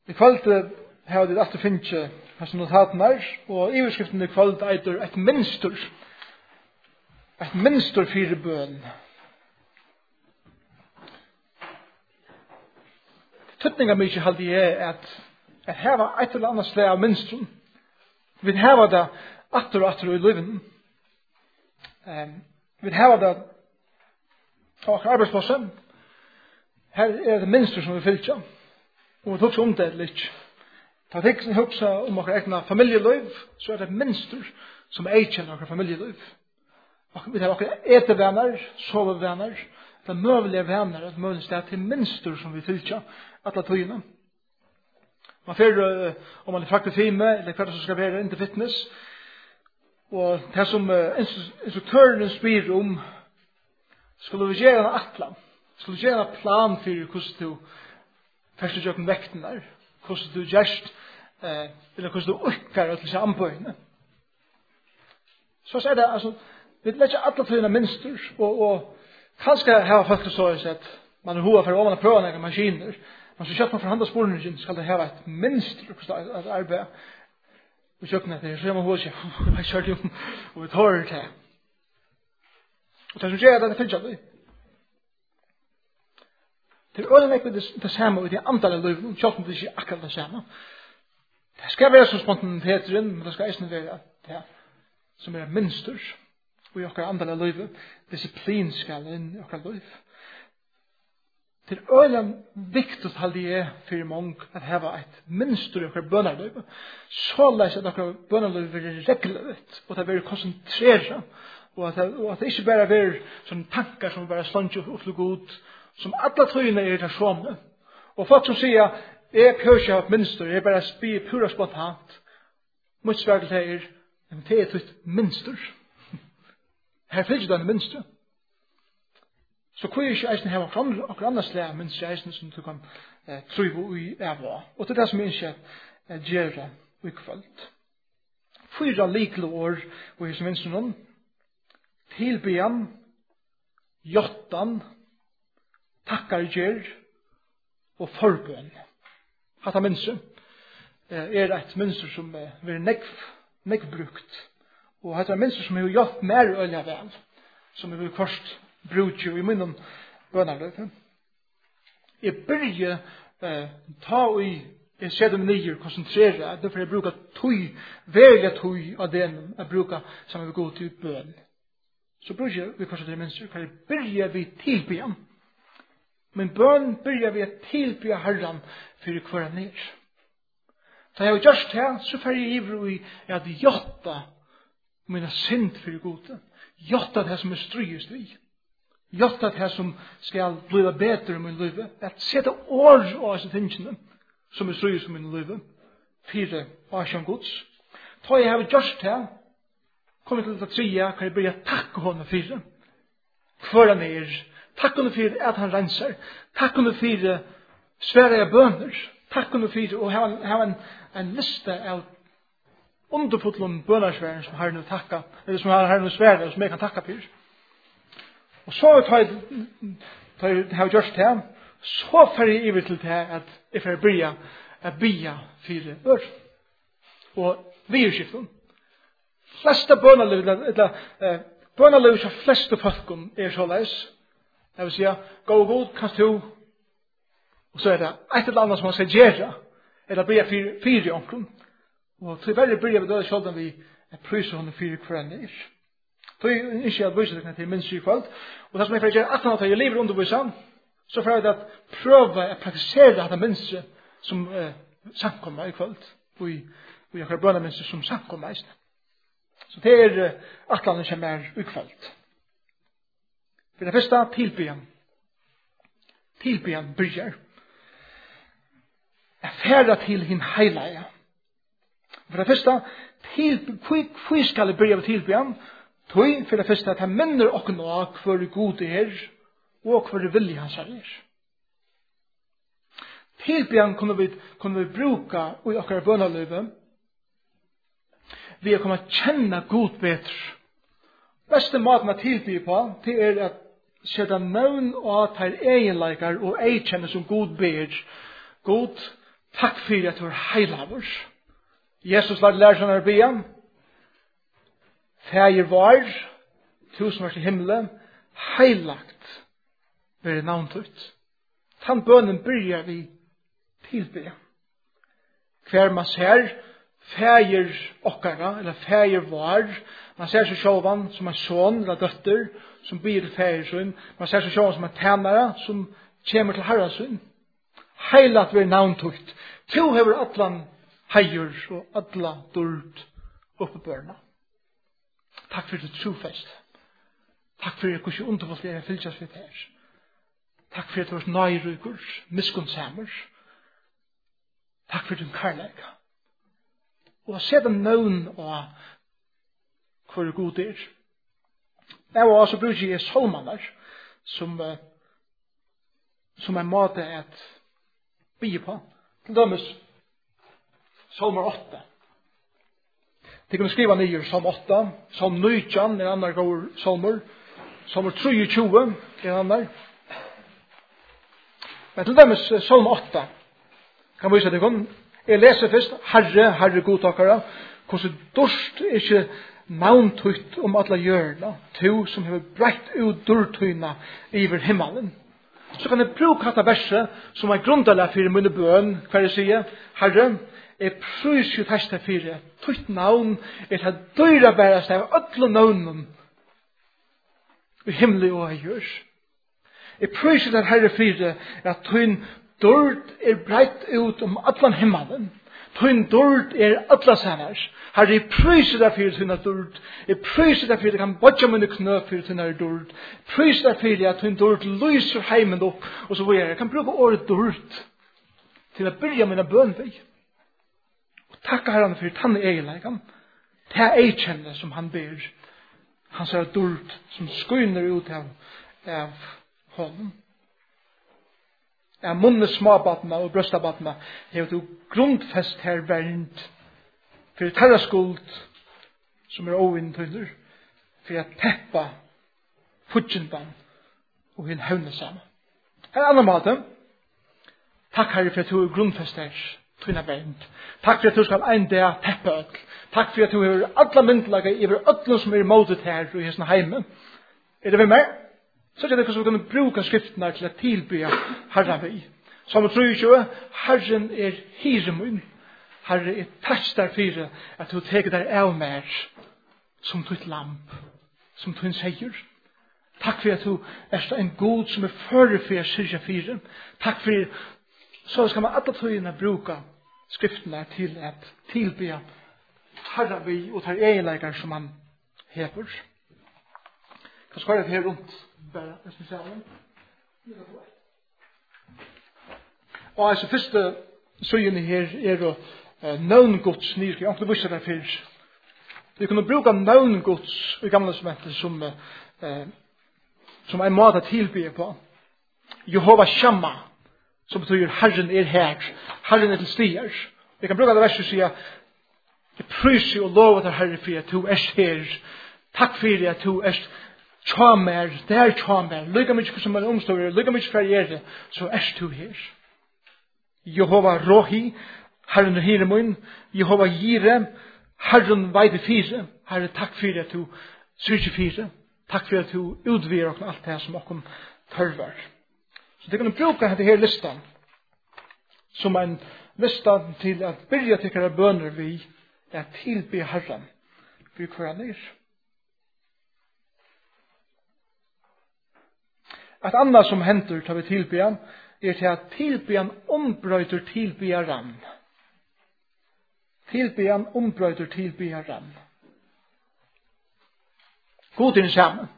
I kveld har det alltid finnes her som notaten og iverskriften i kveld eitur et minster. Et minster fire bøn. Tøtninga mykje halde jeg at her var et eller annet slag av minstrum. Vi har det atter og atter i liven. Vi har det på arbeidsplassen. Her det minster som vi fyller. Og vi tok om det litt. Ta det ikke huksa om våre egna familieliv, så det minster som kjenner våre familieliv. Vi har våre etevenner, sovevenner, det møvelige venner, et møvelig sted til minster som vi fyller alle tøyene. Man får, om man frakter time, eller hva som skal være inntil fitness, og det som instruktøren spyr om, skulle vi gjøre en atlan, skulle vi gjøre en plan for hvordan du først gjør vekten der, hvordan du gjørst, eller hvordan du orker til seg anbøyene. Så er det, altså, vi lærer alle tøyene minster, og kanskje har folk så at man hova for å man prøve noen maskiner, men så kjøpt man for handa sporingen skal det ha et minster at arbeid og kjøkkenet til, så gjør man hos seg, jeg kjørte jo, og vi tar det til. Og det som skjer det finnes aldri. Det øyne ikke det samme og det andre livet, kjøpt det ikke akkurat det samme. Det skal være som spontaniteten, men det skal eisen være det som er minster, og i akkurat andre livet, disiplin skal inn i akkurat liv. Det er øyelig viktig halde jeg for mange at det var et minster i akkurat bønnerliv. Så leis at akkurat bønnerliv vil regelrett, og det vil konsentrere, og at det ikke bare vil sånne tanker som bare slanger opp til god, som alle tøyene er irritasjoner. Og folk som sier, jeg kører ikke av et minster, jeg bare spyr pura spontant, mot svært til det er et minster. Her finnes det en minster. Så hvor ikke eisen her og andre slag, minst eisen som du kan tro i eva. Og det er det som ikke gjør ukvallt. 4 likle år, og som minst noen, tilbyan, jottan, takkar gjer, og forbøn. Hatta minst er et minst som vil nekv brukt. Og hatta minst som er gjort mer øyla vel, som er først brukje i munnen bønnerløyfe. Jeg begynner ta i jeg ser dem nye, konsentrere, derfor jeg bruker velge tøy av den jeg bruker sammen med god til bøn. Så bruker vi kanskje det minst, kan jeg begynne vi tilbyan. Men bøn begynner vi tilbya Herren for hver ned. Da jeg har gjort det, så får jeg ivrig i at jotta mine synd for gode. Jotta det som er strygest vi. Jotta det som skal bli bedre i min liv. At sette år av disse tingene som er strygest i min liv. 4 år gods. Da jeg har gjort det, kommer til å tria, kan jeg begynne takke honom 4. Hver han er. Takk honom 4 at han renser. Takk honom 4 svære jeg bønner. Takk honom 4 og ha en liste av underfotlen bønnersværen som har noe takka, eller som har noe svære som jeg kan takka for. Og så tar jeg gjort det, så får jeg iver til det at jeg får bygge at bya 4 år. Og virskiften. Fleste bønnerliv som fleste folken er så leis. Jeg vil si, gå god, kanst du, og så er det et eller annet som man skal gjøre, eller bya 4 omkring. Og til veldig bryr vi da selv om vi pryser henne 4 kvarandre. Så jeg ikke at vise det til minst 7 kveld. Og det som jeg får gjøre 18 at jeg lever underviseren, så får jeg at prøve å praktisere dette minst som samkommer i kveld. Og jeg har bønner minst som samkommer. Så det er 18 som er i kveld. For det første tilbyan. Tilbyan bryr. Jeg færder til hin heilige. For det første, hvor skal jeg begynne tilbyan? For det første, at han minner oss nå hvor god det er, og hvor vilje hans er. Tilbyan kunne vi bruke i akkurat bønnerlivet, ved å komme kjenne god bedre. Beste måten å tilby på, det er at sette navn og tar egenleikar og eikjenne som god ber. God, Takk for at du er heilavur. Jesus lærte lærersene å be. Fægir var, tusen var til himmelen, heilagt være navntut. Han bønnen byrjar vi tilbe. Hver man ser fægir okkara, eller fægir var, man ser seg sjåvan som en son eller døtter, som byr til fægir sin, man ser seg sjåvan som en tænare, som kommer til herra sin. Heilat være navntut. To hever atlan heier og atla dord oppe børna. Takk for det trofest. Takk for hvordan underfullt det er fylgjast ved her. Takk for at du er nøyrugur, miskunnsamer. Takk for din kærleika. Og se den nøvn og hvor god er. Jeg var også bruker jeg solmaner som en måte at bygge på. Til dømes Salmer 8. De kunne skriva nye Salm 8. Salm 19 er andre gode salmer. Salmer 23 er andre. Men til dømes Salm 8 kan vi vise det kun. Jeg leser først Herre, Herre godtakere. Hvordan dorst er ikke navntøyt om alle hjørna. To som har brett ut dørtøyna iver himmelen. Så kan jeg bruke dette verset som er grunderlig for mine bøn. Hva jeg sier? Herre, jeg prøys jo testa for tøyt navn er det døyra bærast av alle navnen i himmelig og jeg gjør. Jeg prøys jo Herre for at tøyn dørt er breit ut om allan himmelen. Tøyn dørt er alla sannars. Herre, jeg prøyser deg for tøyna dørt. Jeg prøyser deg for at jeg kan bodja mine knø for tøyna dørt. Prøyser deg for at tøyn dørt lyser heimen opp. Og så hvor jeg kan bruke året dørt til å byrja mine bøn ved. Og takk Herre for tanne egenleikan. Det er eikjenne som han ber. Han ser dørt som skøyner ut av hånden. Jeg munne småbatna og brøstabatna hever du grundfest her vernt for terra skuld som er ovintøyner for at teppa futjendan og vil hevne sammen. Her er andre måte. Takk Herre for at du er grundfest her tøyna vernt. Takk for at du skal ein dag teppa økl. Takk for at du er alla myndelaga iver öllum som er modet her og i hesna heime. Er det vi med? Så er det hvordan vi kan bruke skriftene til å tilby Herren vi. Som 23, Herren er hiremun. Herre er takkar for at du teker deg av mer som ditt lamp, som din seier. Takk for at du er en god som er førefyr syrja fyren. Takk for så skal man alle tøyene bruke skriftene til at tilby Herren vi og tar egenleikar som han hever. Hva skal jeg her rundt? Bare, jeg skal se om. Og altså, første søgjene her er å navngods nyrke. Jeg har ikke visst det før. Vi kunne bruke navngods i gamle smetter som en måte å tilby på. Jehova Shamma, som betyr Herren er her. Herren er til stier. Vi kan bruke det verset og si at jeg pryser og lover til Herre for at du er her. Takk for at du er tjamer, det er tjamer, lykka mykje som er omstående, lykka mykje fergjere, så er du her. Jehova Rohi, Herren er hiremun, Jehova Jire, Herren veide fire, Herre takk for at du syrke fire, takk for at du utvirer og alt det som okkom tørver. Så det kan du bruke dette her listan, som en lista til at byrja tikkara bønner vi, er tilby Herren, vi hver han er. Et annet som henter til vi tilbyan er til at tilbyan ombrøyter tilbyaran. Tilbyan ombrøyter tilbyaran. God inn sammen.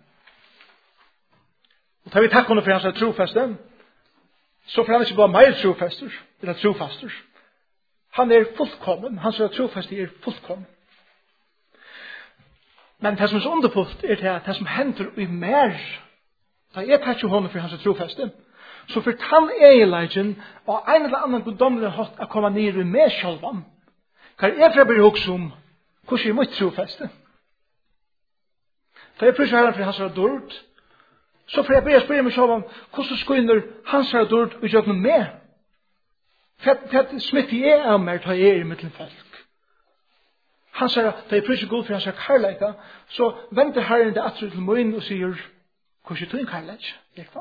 Og tar vi takk under for hans trofeste, så får han ikke bare mer trofester, eller trofaster. Han er fullkommen. Hans trofeste er fullkommen. Men det som er så underfullt er til at det som henter i mer da jeg tar ikke hånden for hans trofeste, så for han egenleggen og en eller annen goddomlig hatt å komme ned i meg sjølvan, kan jeg fra bli hos om hvordan er mitt trofeste. Da jeg prøver herren for hans dård, så får jeg be å spørre meg sjølvan hvordan skynner hans dård og gjør noe med. För smitt är mer tar i mitten folk. Han säger att det är precis god för hans kärleka, så väntar Herren det att till mun och säger, hur är din kärlek?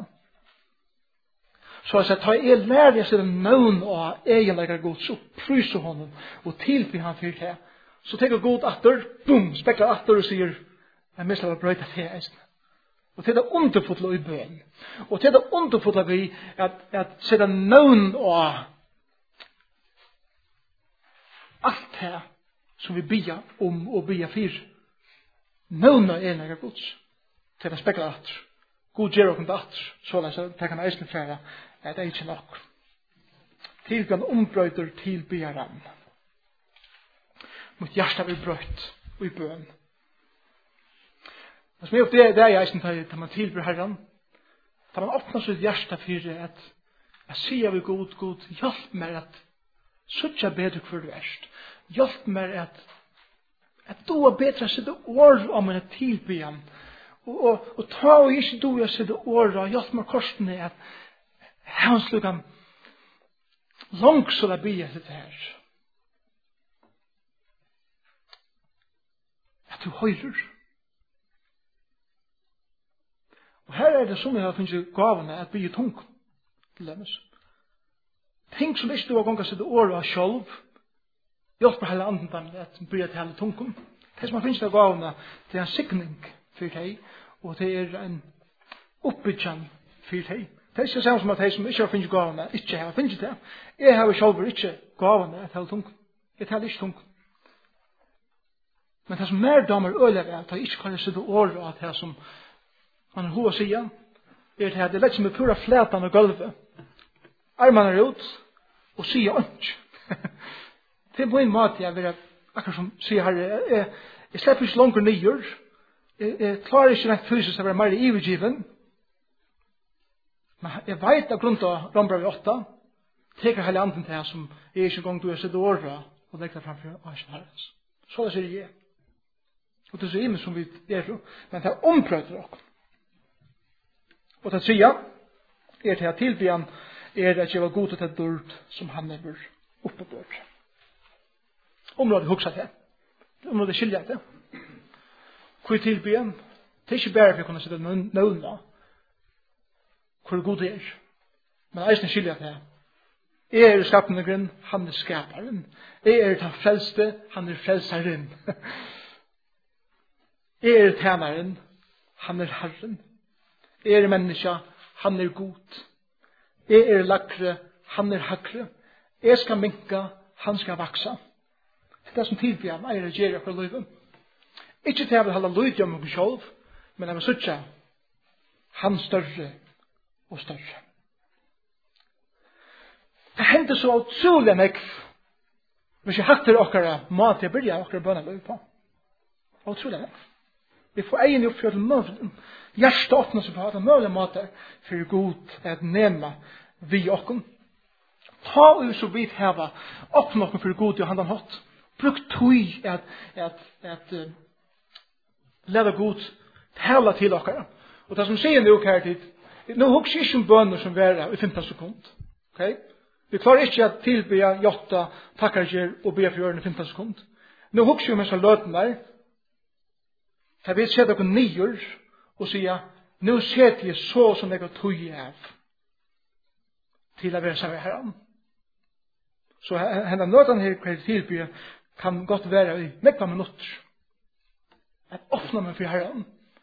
Så att ta er lär sig den nån och egenlägga god, så pryser honom och tillber han för det. Så tänker god atter, boom, speklar atter och säger, jag missar att bröta det. Och till det underfotla i bön. Och till det underfotla vi att sätta nån och allt det som vi bia om och bia för. Nån och egenlägga gods. Till det speklar atter. God ger och atter. Så att det kan eisen färra. Det är inte nok. Tilgan ombrøyder til byaran. Mot hjärsta vi brøyt og i bøn. Det som er det er eisen til man tilbyr Herren. Da man åpner sitt hjärsta for at jeg sier vi god, hjelp meg at suttja bedre hver du erst. Hjelp meg at du er bedre sitte år om en tilbyan. Og ta og ikke du er sitte år og hjelp meg korsene at hans lukan långt så det blir det här. Att du höjder. Och här är det som jag har funnit gavarna att bli tung. Ting som inte du har gångat sig det året själv. Hjälper hela anden att bli till hela tung. Det som har funnit gavarna det är en signing för dig. Och det är en uppbyggjan för dig. Det er ikke samme som at de som ikke har finnet gavene, ikke har finnet det. Jeg har selv ikke gavene et helt tung. Jeg taler ikke tung. Men det som mer damer øler er at de ikke kan sitte året av det som man har hva sier, er at det lett som er pura flætan og gulvet. Armene er ut og sier ønsk. Det er på en måte jeg vil akkurat som sier her, jeg slipper ikke langer nyer. Jeg klarer ikke rent fysisk å være mer ivergiven. Men jeg vet av grunn av Rombrevet 8, teker hele anden til som er ikke en gang du har sett året og legger framfor Asjen Herrens. Så det sier jeg. Og det er så imen som vi er, men det er omprøvd dere. Og det sier er til at tilbyan er at jeg var god til det dørt som han er oppe på. Området huksa til. Området skiljer til. Hvor tilbyan? Det er ikke bare for å kunne sitte nøvna. Hvor god det er. Men eisen skiljer det. Jeg er skapende grunn, han er skaparen. Jeg er den frelste, han er frelsaren. Jeg er tjeneren, han er herren. Jeg er menneske, han er god. Jeg er lakre, han er hakre. Jeg skal minka, han skal vaksa. Det er som tilbyan, jeg er gjerrig for livet. Ikke til jeg vil holde lyd om meg selv, men jeg vil søtja han større og større. Det hender så utrolig meg hvis jeg hatter okkara mat jeg byrja okkara bønnerløy på. Utrolig meg. Vi får egen opp for møvlen. Hjertet åpner seg på at møvlen måter for god at nema vi okken. Ta og så vidt heva åpner okken for god og handan hatt. Bruk tøy at leve god tala til okkara. Og det som sier nå her tid, nå husker ikke om bønner som være i 15 sekund. Okay? Vi klarer ikke at tilbya, jotta, takkarger og be for hjørne i 15 sekund. Nå husker vi om en sånn løten der. Da vi ser dere nyer og sier, nå ser jeg så som jeg har tøy av til å være sammen herren. Så henne løten her hver tilbya kan godt være i nekva minutter. At åpne meg for herren.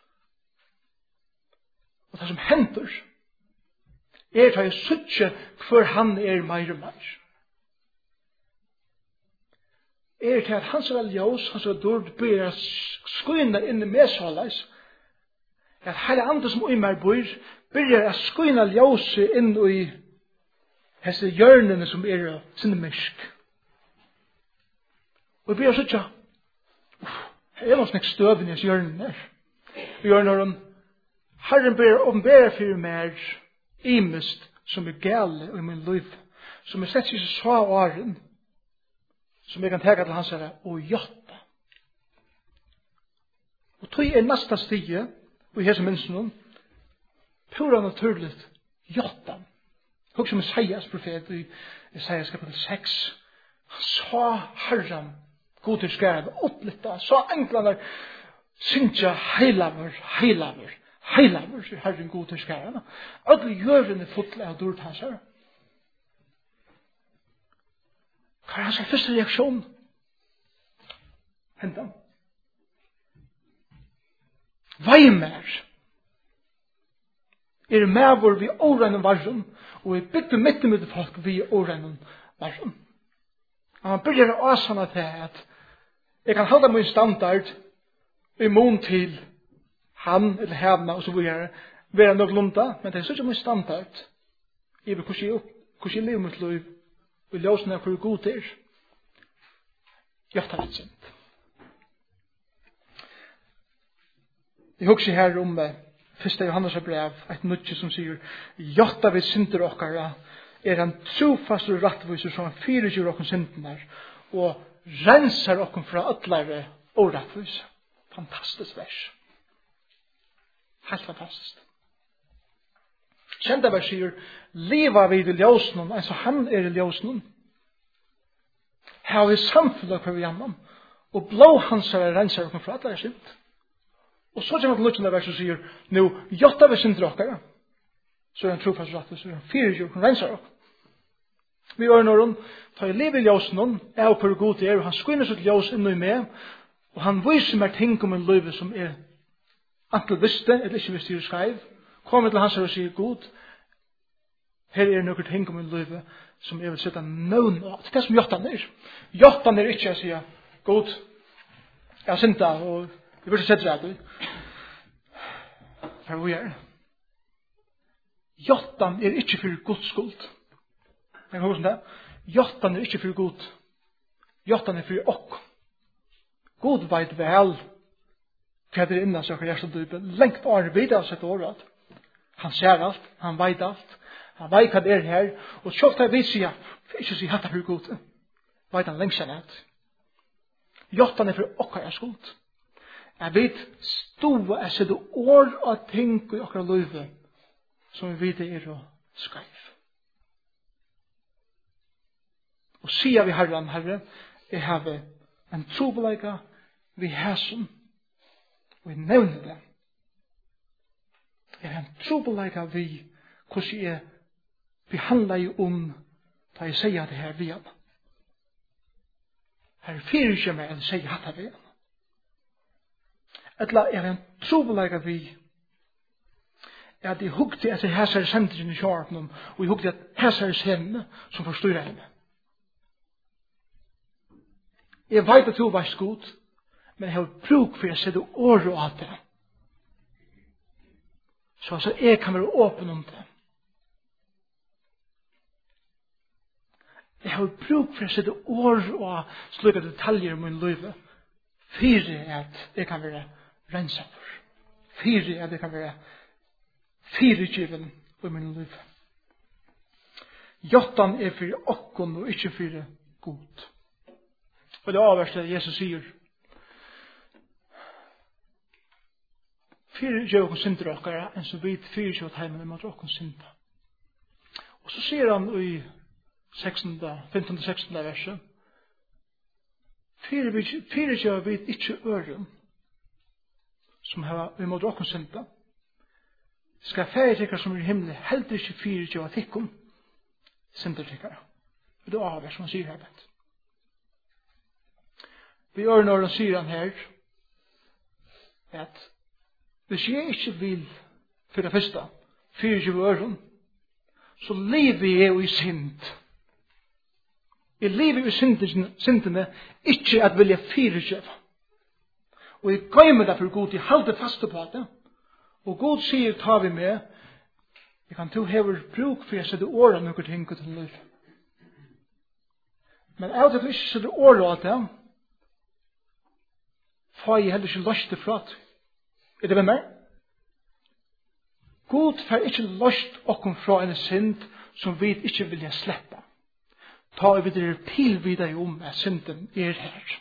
Og det som henter er at jeg suttje hver han er meir og meir. Er til at hans er ljós, hans er dård, blir skuina inn i meshalais. At hele andre som i meg bor, blir skuina ljós inn i hese hjørnene som er sinne mysk. Og blir suttje, her er noe snakk støven i hjørnene der. Hjørnene Herren ber åpenbære for meg imest som er gale i min liv, som er slett ikke så åren, som jeg kan tega til hans herre, og hjertet. Og tog er neste stige, og i hese menneskene, pura naturligt hjertet. Hugg som Isaias profet i Isaias kapitel 6. Han sa Herren god til skrev opplita, så englarna syntja heilaver, Herren god til skrev. Alle gjørene fotle av dårlig hans her. Hva hans første reaksjon? Hentan. Veimer. Med hvor vi årennen varren, og vi bygde midt med folk vi årennen varren. Og han begynner å asana til at jeg kan holde min standard i mån til han eller henne og så videre være nok lunda, men det er ikke min standard i hvordan jeg lever mitt liv og løsene er hvor god det er. Jeg tar litt sint. Jeg husker her om 1. Johannes brev, et nødje som sier Jotta vi synder okkara han trofast og rattviser som han fyrirgjør okken syndene og rensar okken fra öllare og rattviser. Fantastisk vers. Helt fantastisk. Kjenta vers sier Liva vid i ljósnum, altså han i ljósnum. Her vi samfunnet hver vi annan og blå hans rensar okken fra öllare synd. Og så kommer det lukkende vers og sier nu, Jotta vi synder okkara så han trofast og rattviser han fyrirgjør okken rensar okken. Vi var når tar jeg liv i ljósen, jeg og hvor god det er, og han skynner sitt ljós inn i meg, og han viser meg ting om en liv som er antall visste, eller ikke visste jeg skrev, kommer til hans og sier god, her er noen ting om en liv som jeg vil sette noen av. Det er det som Jottan er. Jottan er ikke, jeg sier, god, jeg har synda, og jeg vil ikke sette det. For hvor er det? Jottan er ikke for Guds skuld. Jeg kan huske det. Jottan er ikke for god. Jottan er for okk. God veit vel hva det er innan søker hjertedype. Lengt arbeid av sitt året. Han ser alt. Han veit alt. Han veit hva det er her. Og kjøft jeg vil si ikke si hatt for god. Veit han lengst kjennet. Jottan er for okk er skuld. Jeg vet stova jeg sitter år og ting i okra løyve som vi vet er å skreif. Og sier vi Herren, Herre, jeg har en trobeleika vi hæsen, og jeg nevner det. Jeg har en trobeleika vi, hvordan jeg behandler jeg da jeg sier det her vi han. Her fyrer ikke meg, eller sier hatt vi han. Etla jeg har en trobeleika vi, at jeg hukte etter hæsare senderen i kjørten, og jeg hukte etter hæsare sendene som forstår henne. Jeg vet at du var god, men jeg har bruk for å sette året av det. Så altså, jeg kan være åpen om det. Jeg har bruk for å sette året av slike detaljer i min liv. Fire at jeg kan være renset for. Fire at jeg kan være firegiven i min liv. Jottan er for okkon og ikke for god. Og det avverste Jesus sier Fyre gjør okken synder okkara enn så vidt fyre gjør heimen mot okken synder. Og så sier han i 15-16 verset Fyre gjør vidt ikke øren som har imot okken synder. Skal ferdigtikkere som er i himmelen heldur ikke fyre gjør tikkum syndertikkere. Og det avverste han sier her bedt. Vi gjør når han sier han her at hvis jeg ikke vil for det første 24 øren så lever jeg i synd. Jeg lever i syndene ikke at vilja 24. Og jeg gøymer det for Gud, jeg halder fast på det. Og Gud sier ta vi med jeg kan to hever bruk for jeg setter året noen ting til liv. Men av det ikke setter året av det får jeg heller ikke løst det fra det. Er det med meg? God får ikke løst okken fra en synd som vi ikke vilja slippe. Ta vi videre tilvidere om at synden er her.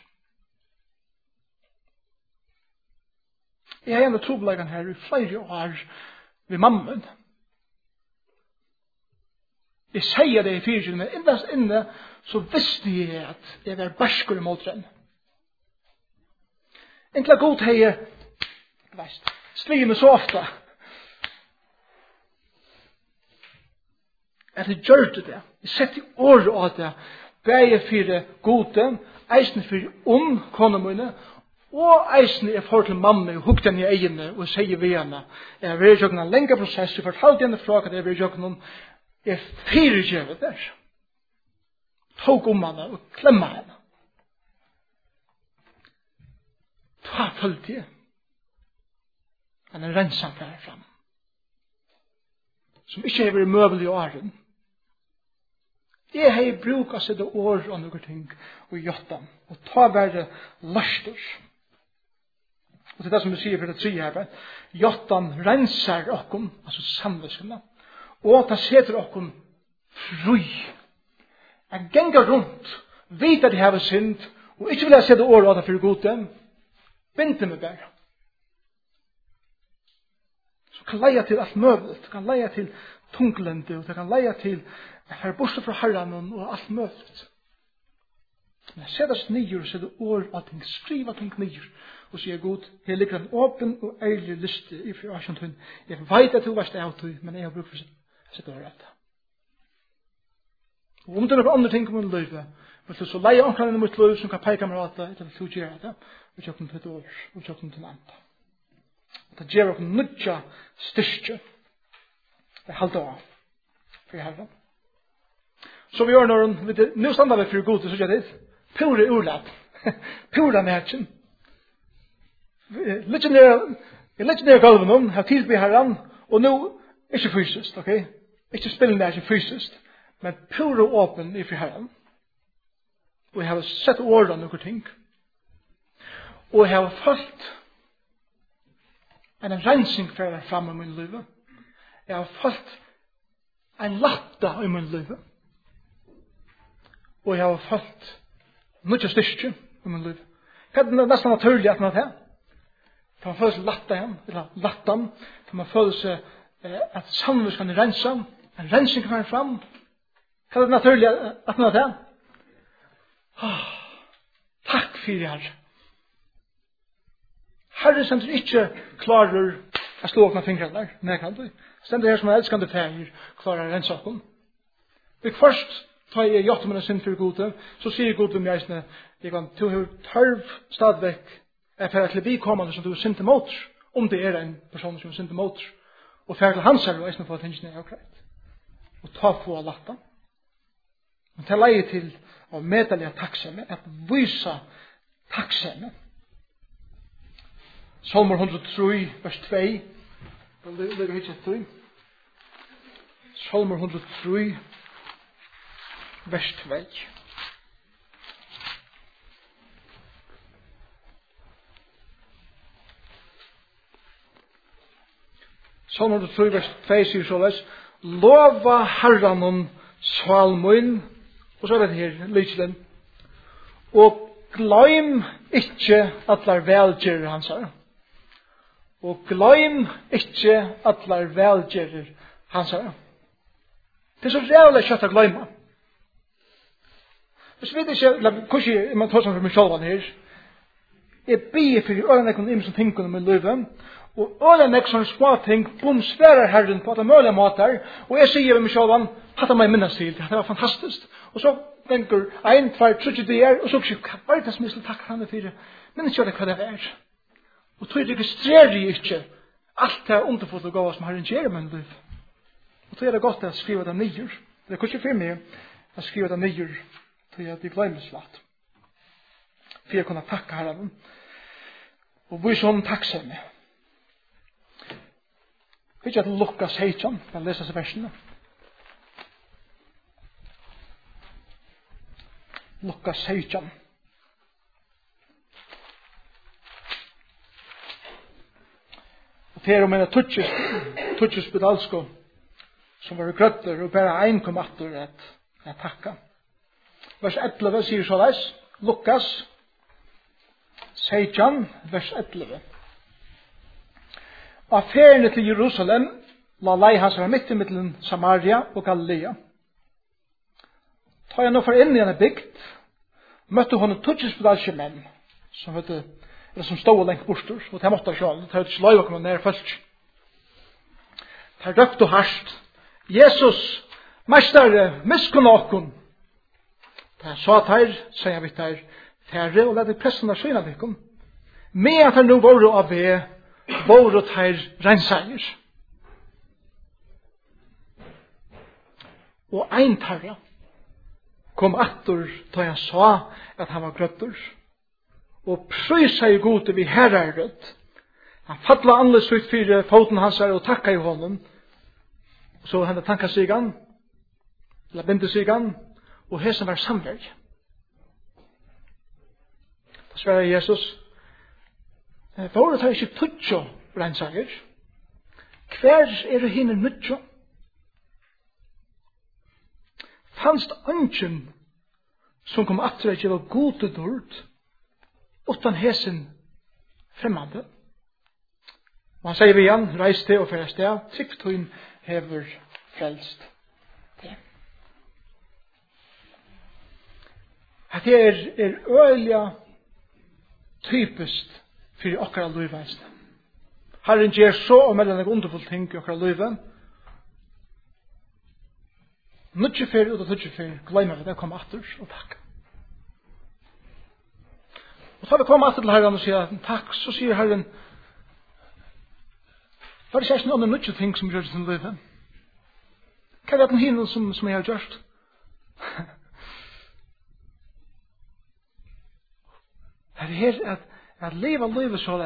Jeg har en av trobeleggene her i flere år ved mammen. Jeg sier det i 24, men innast inne så visste jeg at jeg var barskur mot den. Inntil god hei, slige meg så ofta, at jeg gjør det. Jeg setter året av det, bæger for gode, eisen for kona mine, og eisen er for til mamma, og hukk den i egene, og sier vi henne. Jeg har vært jokken en lengre prosess, jeg fortalte henne fra at jeg har vært jokken jeg fyrirgjøvet der. Tog henne og klemma henne. Ta følte jeg. Han er rensan der fram. Som ikke har vært møbel i åren. Jeg har brukt å sette år og noen ting og gjort dem. Og ta være lastor. Og det er det som vi sier for det 3 her. Gjottan rensar okkom, altså samviskene. Og det setter okkom fri. Jeg ganger rundt, vet at jeg har synd, og ikke vil jeg sette år av det for gode. Binte meg bare. Så kan leie til alt møbelt. Det kan leie til tunglende, og det kan leie til her borste fra herren og alt møbelt. Men jeg setter oss nye og setter år av ting, skriver ting nye, og sier god, her ligger en åpen og ærlig liste i 4. Jeg vet at du var av tog, men jeg har brukt for å sette år av det. Og om det er noen andre ting om en løyve, vil du så leie omkring i mitt løyve som kan peke meg at det, eller vil du gjøre det, og kjøkken til et år, og kjøkken til en annen. Og det gjør oss nødja styrke. Det halter av for herren. Så vi gjør når nå stander vi for god til så gjør det. Pure urlad. Pura nærkjen. Jeg ligger ned i gulven nå, har tilby herren, og nå ikke fysisk, ok? Ikke spillende er ikke fysisk, men pure åpen i for herren. Og jeg har sett årene noen ting. Og jeg har fått en rensing for det frem i min liv. Jeg har fått en latta i min liv. Og jeg har fått mye styrke i min liv. Det er nesten naturlig at man har det. Det man føler seg latta igjen, eller lattan. Det man føler seg at samvis kan rense, en rensing kan være fram. Det er naturlig at man har det. Takk for det her. Herre som ikke klarer å slå opp med fingrene der, nedkant. Stendet her som er elskende feir, klarer å rense opp. Vi først tar jeg gjort med en synd for gode, så sier gode om jeg kan til å tørv stadvekk er for at vi kommer som du er synd til mot, om det er en person som er synd til mot, og for til hans er og jeg for at tingene er akkurat. Og ta på latta. Men til leie til å meddelige takksomme, at vise takksomme. Salmer 103, vers 2. Det ligger ikke etter. Salmer 103, vers 2. Salmer 103, vers 2 sier såleis: Lova herranon salmoin, og så er det her, lyselen, og gløym ikke atlar velgjerer hans her. Og gløym ikke atlar velgjerer hans her. Det er så rævlig kjøtt å gløyma. Hvis vi ikke, hvordan man tar sånn for meg selv her, jeg bier for øyne imens som tingene med løyven, og øyne sånne små ting, sværer herren på at det er mulige måter, og jeg sier med meg selv, hatt av meg minnes til, det var fantastisk. Og så tenker 1, 2, 3 dager, og så sier jeg, hva er det som jeg skal takke henne for? Men ikke hva det er. Og tog registrerer jeg ikke alt det underfullt og gav som Herren gjør med en liv. Og tog er det godt å skrive det nyer. Det er kanskje for meg å skrive det nyer, til at de glemmer slatt. For jeg kunne takke Herren. Og vi sånn takksomme. Vet ikke at Lukas 16, kan jeg lese seg versene. Lukas 16. Og det er om en tutsis bedalsko som var grøtter og bare en kom atter at takka. Vers 11 sier så leis, Lukas 16, vers 11. Av feriene til Jerusalem la lei hans var midt i middelen Samaria og Galilea. Ta jeg nå for inn i en bygd, møtte hun tutsespedalske menn, som stod lengt borster, og de måtte sjå, de hadde ikke lov å komme ned først. De røpte harst, Jesus, mestere, miskunn okkun. De sa der, sier vi der, færre, og lette prestene syna dykkum. Med at han nå våre av ved, våre der renseier. Og ein tarra kom atter da han sa at han var grøttur, og prøysa i gode vi herrerødt. Han fattla anles ut fyrir foten hans og takka i honom. Og så henne tanka sigan, eller binde sigan, og hesen var samverg. Da svarer Jesus, våre tar ikke tutsjo rensager. Hver det hinne nutsjo? Fanst ønsken som kom atre ikke var gode dård, utan hesen fremmande. Og han sier vi igjen, reis til og fyrir sted, tryggtøyen hever frelst det. At det øyelig typisk for okkara løyveisne. Herren gjør så og mellom en underfull ting i okkara løyve. Nutje fyrir og tutje fyrir, glemmer vi det kom atter og takk. Og så vi kommer atter til Herren og sier takk, så sier Herren, var det ikke noen nutje ting som gjør det til løyve? Hva den hinne som jeg har gjort? Det her at leva livet så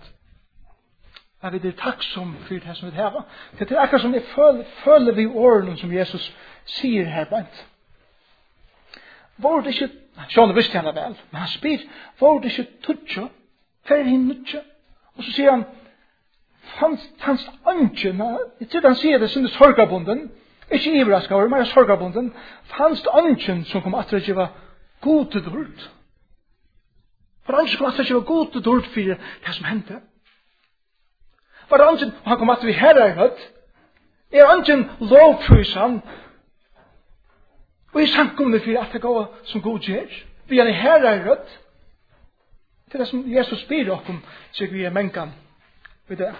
at vi er takksom for det som vi har. Det er akkurat som vi føler vi årene som Jesus sier her blant. Var det ikke, Sjåne visste han det vel, men han spyr, var det ikke tutsja, fer hin nutja? Og så sier han, fanns ønsken, jeg tror han sier det som det sorgabunden, ikke ibraskauer, men sorgabunden, fanns ønsken som kom at det ikke var gode dård. For ønsken kom at det ikke var gode dård for det som hendte. Var det ønsken, og han kom at vi herrer høtt, ønsken lovprysan, og i sankumne for at det går som god gjør. Vi er herrer høtt, til det som Jesus spyr okkom, så vi er menkan ved det.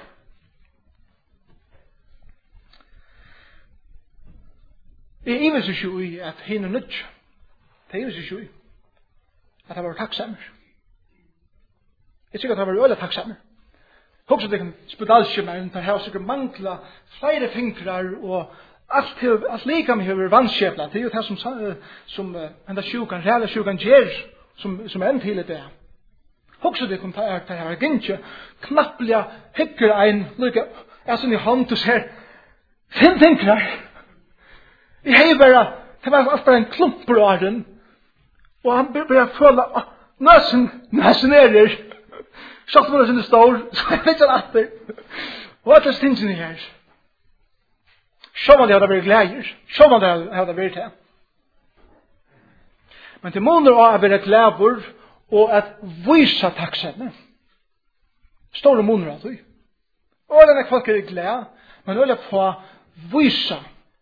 Jeg ives ikke i at henne nødt. Det ives ikke i at jeg var takksammer. Jeg sikker at jeg var øyla takksammer. Hoks at jeg kan spedalske meg unter her, sikkert mangla flere fingrar og alt lika mig over vannskjepla. Det er jo det som enda sjukan, reale sjukan gjer, som enn til det. Hoks at jeg kan ta her gintje, knapplega hykker ein, lukka, jeg sånn i hånd og ser, 5 fingrar. Jeg hei bare, det var alt bare en klump på åren, og han begynner å føle, nøsen er der. Sjalt var det sin stor, så jeg vet ikke alt det. Og alt er stinsen her. Så man det hadde vært glæger, så man det hadde vært det. Men til måneder av å være glæver, og at vise takksemne. Store måneder av det. Og den er folk er glæg, men det er på vise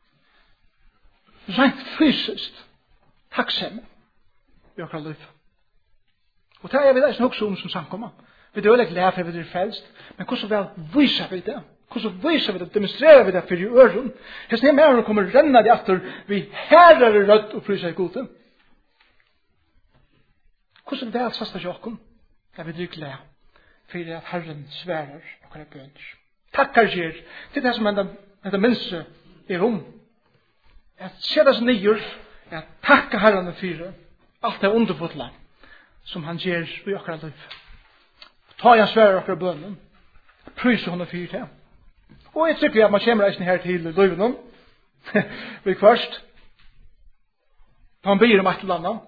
rent fysisk takksemne i okra liv. Og det er vi det også som samkommer. Vi er veldig glede for vi er frelst, men hvordan vel viser vi det? Hvordan viser vi det? Demonstrerer vi det for i øren? Hvis ni mer kommer renna det etter vi herrer rødt og pryser i gode. Hvordan vel sasta sjokken? Da vi er glede for at Herren sværer okra bønner. Takkar gjer til det som enda minste er at sætta seg nyer, at takka Herren fyrir alt det underfotla som han gjer i okkara liv. Ta jeg svære okkara bønnen, prysa henne fyrir det. Og jeg tykker at man kommer eisen her til livet vi først. Da han byr om et eller annet.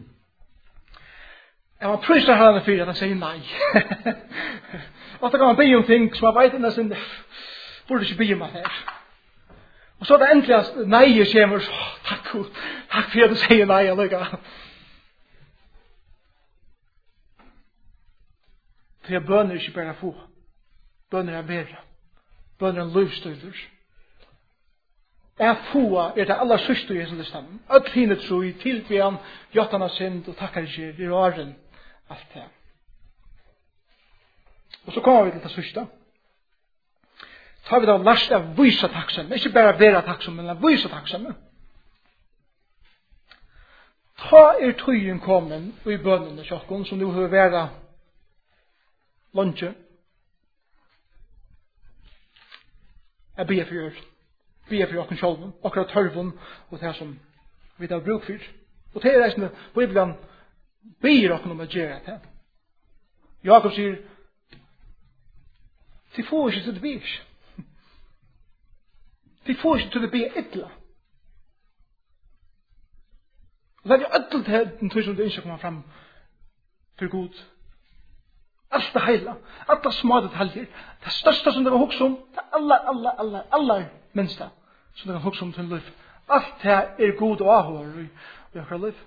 Ja, man prysa henne fyrir at han sier nei. Og da kan man byr om ting som man vet nesten burde ikke byr om det her. Og så det endelig nei kommer, takk for at du sier nei, allega. For bønner ikke bare få. Bønner er bedre. Bønner er løvstøyder. Fua det alla sørste i sin listan. Öll hine tro i tilbyan, jottana synd og takkar ikke i raren. Alt det. Og så kommer vi til det sørste. Tar vi da last av vysa takksamme. Ikke bare vera takksamme, men vysa takksamme. Ta tøyen kommen i bønnene, kjokken, som du har vært lunsje. Jeg ber for okken sjølven, akkurat tørven, og det som vi har bruk for. Og det reisende, Bibelen ber okken om å gjøre det. Jakob sier, de får ikke til det ber. De får ikke til det ber ytla. Og det er ødelt til den tog som det ikke kommer fram for god. Alt det heila, alt det små detaljer, det største som det kan hukse om, det aller minste som det kan hukse om til liv. Alt det er god og avhår i akkurat liv.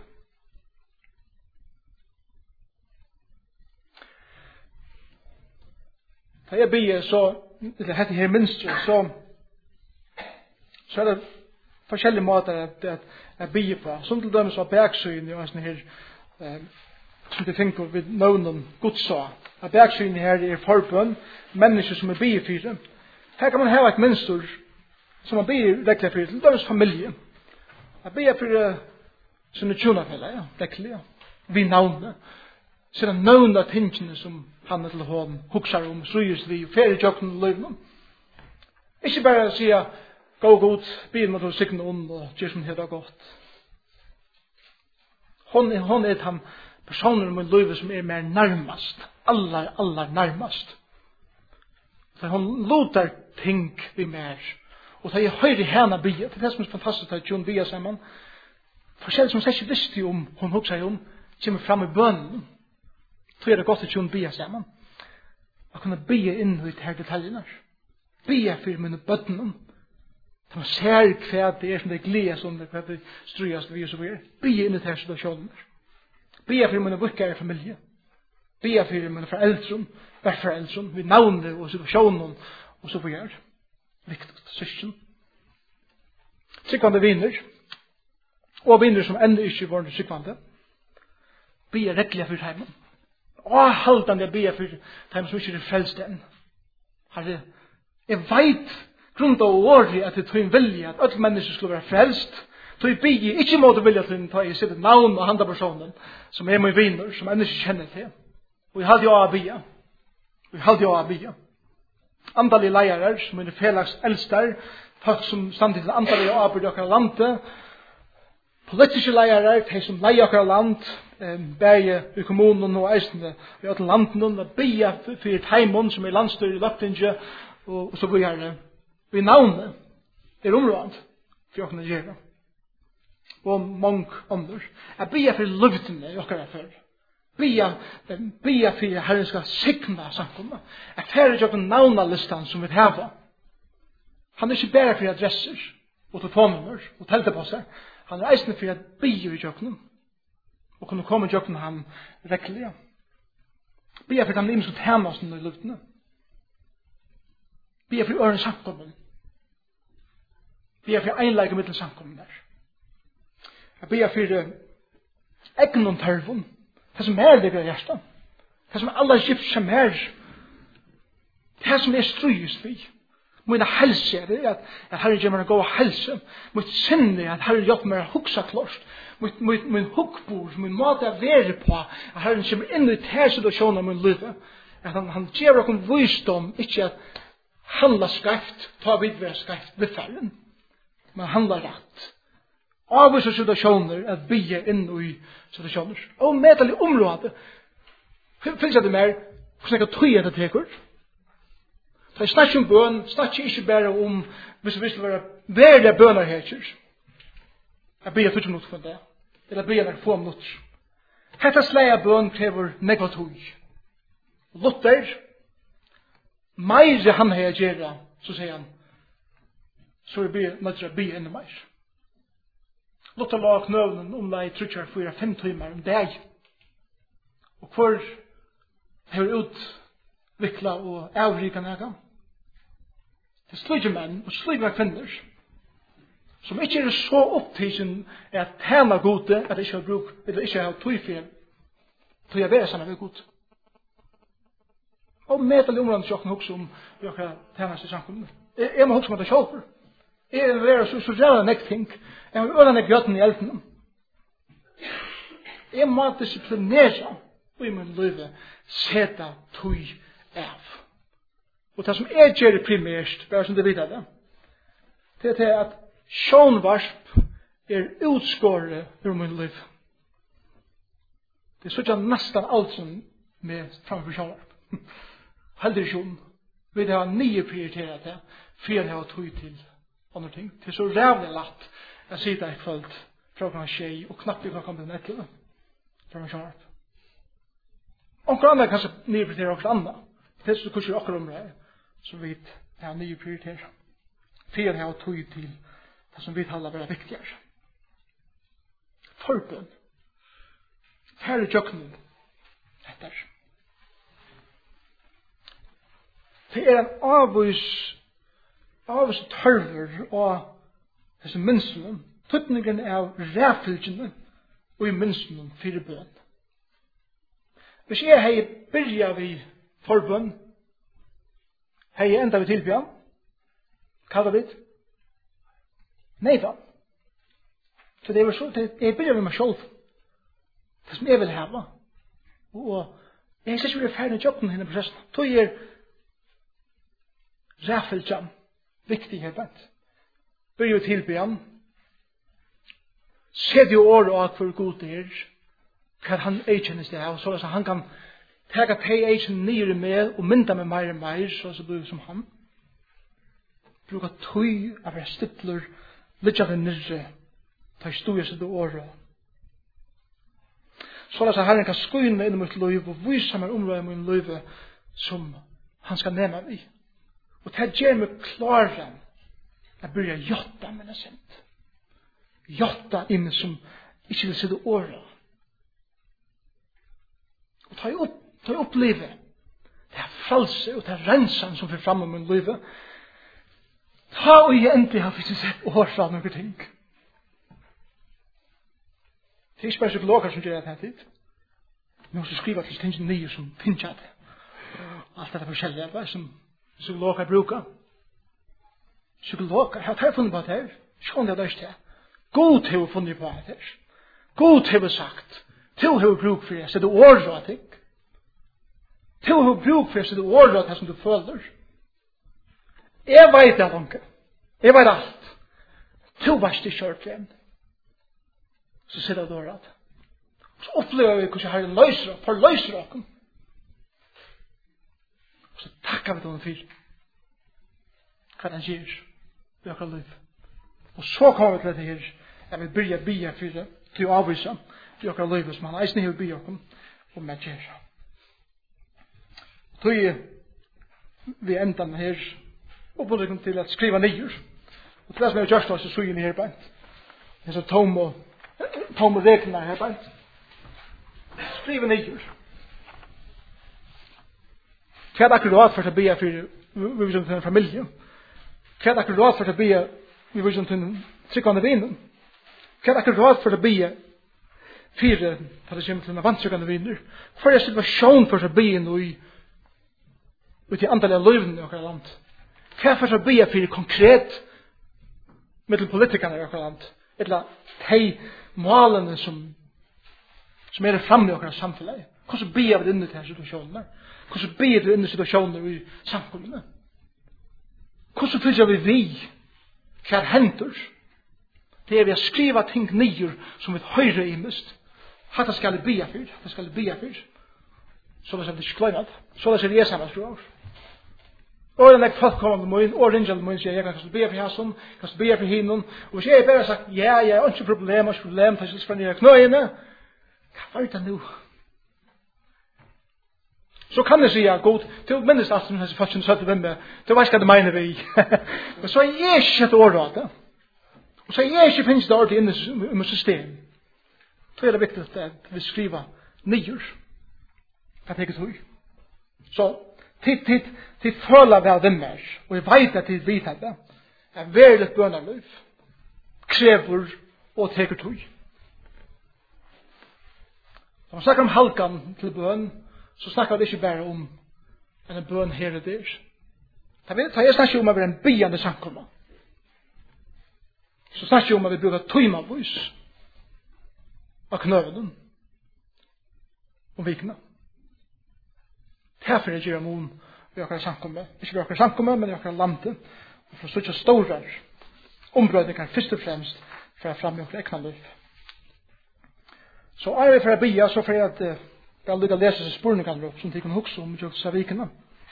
Da jeg blir så, eller hette her minste, så er det forskjellige måter at bygge på. Som til dømes av bergsøyen i sånne her, som det tenker ved navnen Godsa. At bergsøyen her er forbønn, mennesker som er bygge for. Her kan man ha et mønster som man bygge rekla for, til dømes familie. At bygge for sånne tjonafelle, rekla, vi navnet. Så det er navnet av tingene som han til hånden hukser om, strøyes vi, ferie tjokken og løyvnen. Ikke bare å si gå god, bil mot å sikne ond og gjør som det er godt. Hon er den personen med livet som er mer nærmest. Aller nærmest. Så hon låter ting vi mer. Og det er høyre henne bia. Det er det som er fantastisk at Jon bia sammen. Forskjell som ikke visste om hon hokser om, kommer fram i bønnen. Så er det godt at Jon bia sammen. Å kunne bia inn i de her detaljene. Bia for mine bøttene. Man ser hva det er som det gledes om det, hva det strøyes vi og så videre. Bia inn i de her situasjonene. Bia for mine bukkere familie. Bia for mine foreldre, hverforeldre, vi navnet og situasjonen og så videre. Viktig, søsken. Sikkvande vinner. Og vinner som enda ikke var sikkvande. Bia rekkelig for heimen. Og halvdende bia for heimen som ikke er frelst enn. Herre, jeg vet grunnt av året at det tog en vilje at alle mennesker skulle være frelst. Tog bia ikke måtte vilje til å ta i sitt navn og handa personen som er min vinner, som enda ikke kjenner til. Og jeg hadde jo av bia. Antallige leirer, som er felags eldster, folk som standet til antallige arbeid i akkurat landet, politiske leirer, de som leier akkurat land, bæge i kommunen og eisende i alle landene, og bia for et heimon som er landstyr i Løptinge, og så videre. Vi navnet er området for å kunne gjøre. Og mange andre. Jeg bia for løvdene i akkurat før. Bia for Herren skal signa samkommet. Jeg færre ikke oppen navnalistan som vi har. Han er ikke bare for adresser og telefonnummer og telteposser. Han er eisende for at bia i jøkken og kunne komme i jøkken han rekkelig. Bia for at han imensk tjenesten i luftene. Bia for øren samkommet. Bia for einleike mittel samkommet der. Jeg bia for egnon tørvun. Det som er ligger i hjertet. Det som alle skift som er. Det som er strøyest vi. Mine helse er at Herren gjør meg å gå og helse. Mitt sinne er at Herren gjør meg å huksa klart. Min hukkbord, min måte å være på. At Herren kommer inn i til situasjonen av min liv. At han gjør meg visdom, ikke at handla skreft, ta videre skreft ved ferden. Men handla rett. Avvisa situasjoner at bygge inn i situasjoner. Og medelig område. Finns det mer? Hvordan jeg tøy det teker? Så jeg snakker om bøn, snakker ikke bare om hvis det vil være verre bøner her. Jeg bygge 20 minutter for det. Eller bygge meg få minutter. Hette sleie bøn krever negatøy. Luther, meire han har gjøre, så sier han, så er det bygge enda mer. Luther la knøvnen om deg trutjar 4-5 timer om deg. Og hvor har utvikla og avrika nega. Det slugger menn og slugger kvinner som ikke er så opptidsen at tjena gode, at det ikke har bruk, eller ikke har tøyfjell, til jeg være sammen med god. Og medel i området sjokken også om jeg kan tjena seg samkomne. Jeg må huske om at det kjolper. Jeg er være så rævlig nek ting. Jeg har øren nek gjøtten i elten. Jeg må disiplinere og i min liv seta tøy av. Og det som jeg gjør primært, bare som det videre det er at sjånvarsp er utskåret ur min liv. Det er sånn nesten alt som med framfor sjånvarsp. Heldig sjån. Vi har nye prioriteret det, for jeg har tøy til andre ting. Det er så rævlig latt å sitte i kveld fra klokka 6 og knapt i klokka 11 fra sjånvarsp. Onkel andre kanskje nye prioriteret onkel andre. Det er så kurser akkurat området som vi har nye prioriteret. For jeg har tøy til det som vi taler være viktigere. Forbønn. Her er jøkkenen etter. Det er en avvis tørver og disse minstene. Tøtningen av ræfylgjene og i minstene fire bøn. Hvis jeg har byrja vi forbønn, har jeg enda vi tilbjørn, hva er det? Nei da. Så det er så, jeg byrja vi meg selv. Det som jeg vil hava. Og jeg synes ikke vi er ferdig jobbene henne prosessen. Så er ræfylgjene viktig her bænt. Byrja vi tilbjørn, sed jo året av hvor god det er, hva han eikjennes det av, så han kan tega teg eikjen nyere med og mynda med meir, så blir det som han. Bruka tøy av er stitler, litt av det nyrre, ta i stuja seg det året. Så Herren kan skuine inn i mitt liv og vise meg området i min liv som han skal nema vi. Og det gjør meg klaren at byrja jotta med det sint. Jotta inn som ikke vil sitte året. Og ta i opp livet. Det er frelse og det er rensan som fyrir fram om min livet. Ta og jeg endelig har faktisk sett året av noen ting. Det er ikke bare psykologer som gjør det her tid. Vi må også skrive til ting nye som finner det. Alt dette forskjellige som psykologer bruker. Psykologer, jeg har funnet på det her. Skån det er ikke det. God til å funnet på det her. God til å sagt. Til å bruk for det, så det er året av ting. Til å bruk for det, så det er året av det som du føler. Jeg vet det, onkel. Jeg vet alt. Til varst i kjørtlen. Så sitter det året. Så opplever vi hvordan Herren løser oss, forløser oss. Så takkar vi dem for hva han gjør i akkurat liv. Og så kommer vi til det her, jeg vil begynne å bygge for det, til å avvise i akkurat liv, som han eisne vil bygge oss og med gjør. Så vi enda med her, og både til å skrive nyer. Og til det som jeg gjør så sugen i her beint. Det er så tomme reglene her beint. Skrive nyer. Hva er akkurat for å be for vi vil til en familie? Hva er akkurat for å be vi vil til en tryggende vinen? Hva er akkurat for å be for det kommer til en vantryggende viner? For en situasjon for å be noe ut i antall av løyvene i akkurat land. Hva er for å be for konkret med politikerne i akkurat land? Eller de målene som er fremme i akkurat samfunnet. Hvordan be vi inn i denne situasjonen? Hvordan ber du inn i situasjoner i samkommene? Hvordan fylser vi hva hender? Det er vi å skrive ting nyer som vi høyre i mist. Hatt skal jeg be for. Det skal jeg be for. Så det er ikke kløynet. Så det er jeg sammen for oss. Og den folk kommer med min, og ringer med min, sier jeg kan be for hæsson, kan be for hinnen. Og hvis jeg bare har sagt, ja, jeg har ikke problem, ta seg fra nere knøyene. Hva er det nå? Så kan jeg si, ja, god, til minnes alt som jeg har fått søtt hvem med, til hva skal det mene vi? Men så er jeg ikke et år av det. Og så er jeg ikke finnes det ordet inne i system. Så er det viktig at vi skriver nyer. Det er ikke tog. Så, til føler vi av dem mer, og jeg vet at de vet det, er veldig bønnerløy. krever og teker tog. Når man snakker om halkan til bøn, så snakker det ikke bare om en bøn her og der. Ta jeg snakker om å være en byande samkomma. Så snakker jeg om at vi bruker tøymavvis av knøveden og vikene. Derfor er det gjør mån vi akkurat samkomma. Ikke vi akkurat samkomma, men vi akkurat landet. Og for så ikke store ombrødninger først og fremst for å fremme okkur ekna liv. Så er vi for å bya, så for at jeg lykke å lese seg spurningene opp, som de kan huske om just av vikene.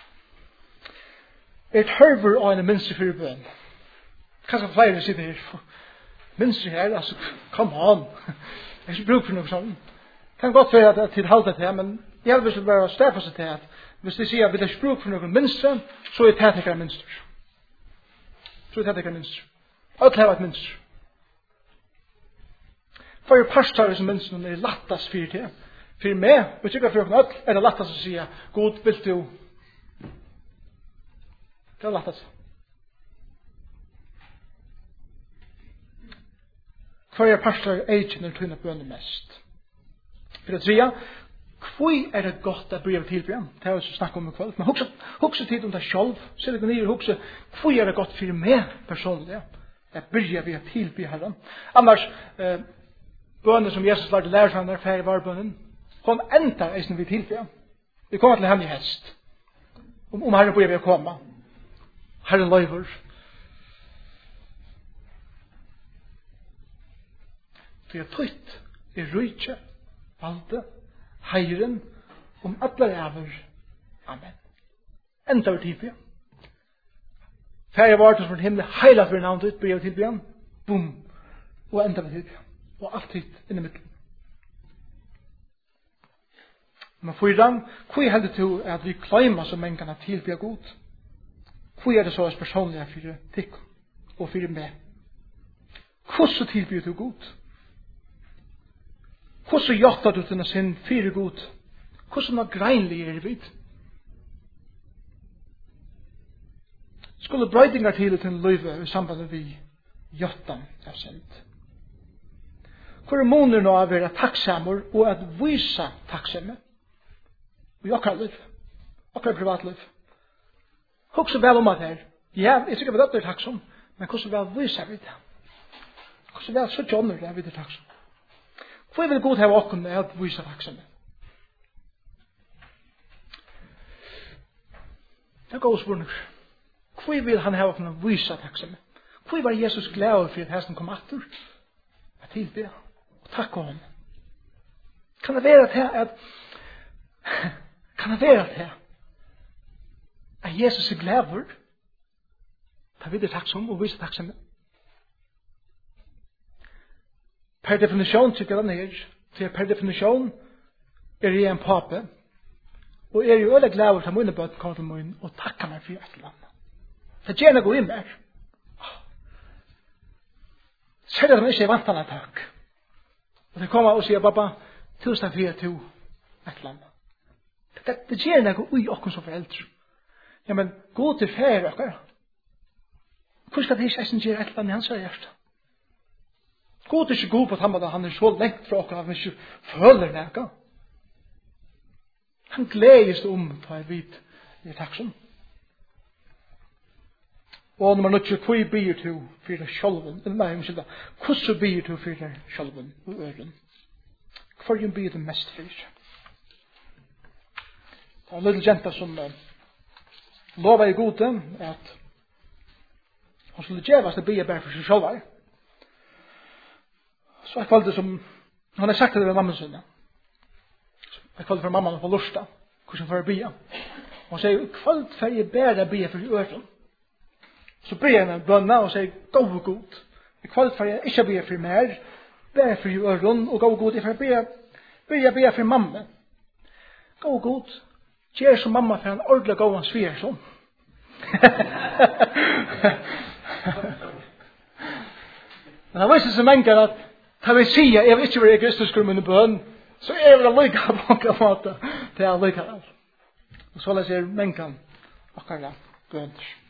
Hørver av en minste for bøn. Kanskje flere sitter her. Minste her, altså, come on. Jeg skal bruke for noe sånt. Det kan godt være at jeg tilholder til det, men jeg vil bare stærke seg til at hvis de sier at vi ikke bruker for noe minste, så er det ikke minste. Så er det ikke minste. Alt har et minste. For pastor som minste er lattast for det. For meg, og ikke for noen alt, er det lattast å si, God, vil du? Det er lattast. For pastor egen er tøyne bønne mest. For det tredje, hvor er det godt å bli tilbjørn? Det har vi snakket om i kveld. Men hukse tid om deg selv. Se litt ned og hukse. Hvor er det godt for meg personlig? Jeg begynner ved å tilby Herren. Annars, bønnen som Jesus lærte lærer fra henne, ferdig var bønnen. Hun enda eisen vi tilbjørn. Vi kommer til henne i hest. Om Herren begynner ved å komme. Herren løyver. For jeg tøyt er rydtje, valde, heiren, alle æver. Amen. Enda vi tilbjørn. Færre var til som himmel, heilat for navnet, brev til bjørn, boom, og enda med tilbjørn, og alltid inni midten. Men fyran, hvor er det til at vi klaima som en kan tilbjør god? Hvor er det så personlig for tikk og for meg? Hvordan tilbjør du god? Hvordan gjør du denne sin for god? Hvordan greinlig er det vidt? Skulle brøydingar til en løyve i samband med jottan av sent. Hvor er måneder nå av å være takksammer og at vise takksamme? Og okkar liv. Okkar privatliv. Hugg så vel om at her. Ja, jeg sikker vi døtter takksam, men hvordan vel vise vi det? Hvordan vel så tjonner det vi det takksam? Hvor vil god hava okken med at vise takksamme? Det er god spørsmål. Hvor vil han hava okken å vise takksamme? Hvor var Jesus glad for at hesten kom atter? At tilbe og takke ham. Kan det være til at Jesus er glad for ta videre takksom og vise takksomme? Per definisjon tykker han her, til per definisjon er jeg en pape, og er jo øyelig glad for at mine bøten kommer til min og takker meg for et eller annet. Det gjerne går inn der. Selv om han ikke er vant til en takk. Og det kommer og sier, pappa, tusen for to et eller annet. Det gjerne går ui okken som foreldre. Ja, men gå til ferie, akkurat. Hvor skal det ikke gjøre et eller annet i hans hjerte? Gå til ikke gå på at han er så lengt fra okken at han ikke føler det. Han gledes om på en vit i takksom. Og når man ikke hvor byr til for det sjølven, nei, hvordan byr til for det sjølven og øren? Hvor byr det mest for? Det er en lille jenta som lover i gode at hun skulle gjøre det byr bare for seg sjølven. Så jeg kvalgte som, han har sagt det ved mamma sinne. Jeg kvalgte for mamma på lorsta, hvordan får jeg byr. Hun sier, kvalgte for jeg bare byr for øren. Så ber jeg bønna og sier, gå og god. Jeg kvalgt for jeg ikke ber for mer, ber for øren, og gå og god. Jeg ber for mamma. Gå og god. Gjør som mamma for en ordentlig gå og svier sånn. Men han viser seg mengen at da vi sier, jeg vil ikke være egoistisk om min bøn, så er det lykke på en måte. Det er lykke. Og så sier mengen akkurat bønner.